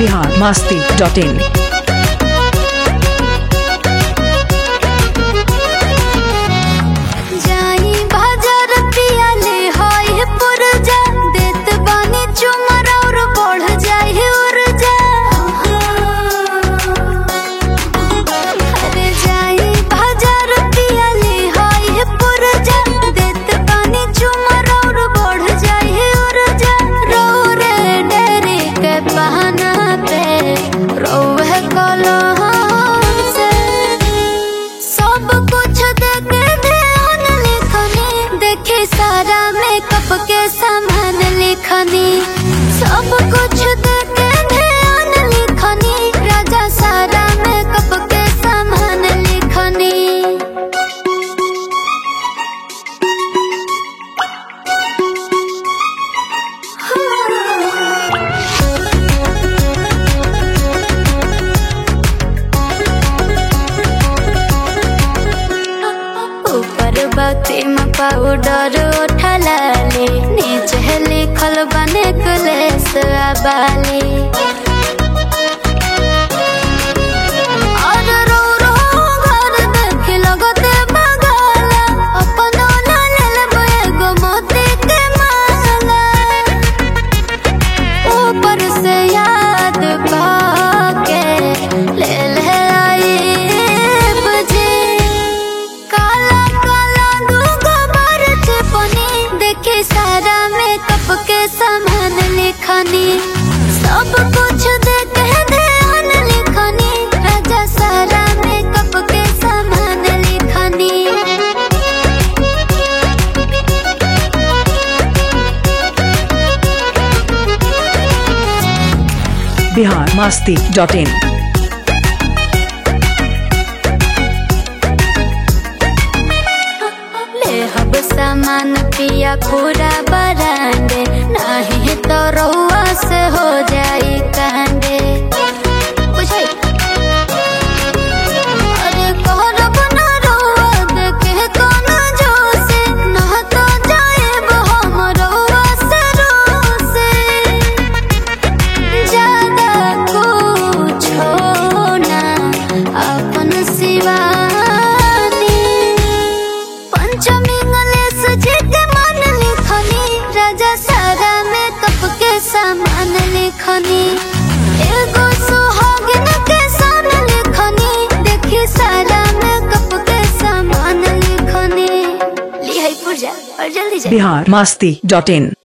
biharmasti.in। सारा मेकअप के सामान लिखनी, सब कुछ देके ध्यान लिखनी, राजा सारा मेकअप के सामान लिखनी। ऊपर बाती में पाउडर उठला ले, नीचे लिखल बने कलेस बाली। सारा मेकअप के सामान लिखनी, सब कुछ देके ध्यान लिखनी, राजा सारा मेकअप के सामान लिखनी। biharmasti.in। हब सामान पिया पूरा बरांडे, नहीं तो रउआ से हो जाई कांडे। अरे कहरब ना रउआ देखे कोनो जोसे, ना तो जाएब हम रउआ से रोसे। ज्यादा कुछो ना अपन सिवा सामान लिखनी, एगो सुहागिन के सन लिखनी, देखी सारा मेकअप के सामान लिखनी। लिहाई पुरजा और जल्दी जा। biharmasti.in।